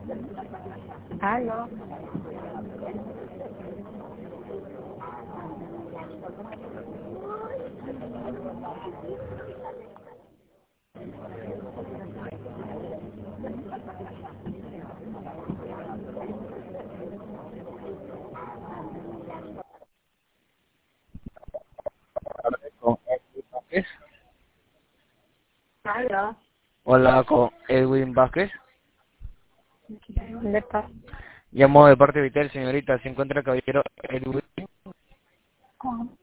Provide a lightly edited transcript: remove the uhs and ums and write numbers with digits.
Aló. Con Edwin Vázquez. Aló. Hola, con Edwin Vázquez. ¿Dónde estás? Llamo de parte de Vitel, señorita. ¿Se encuentra el caballero Edwin?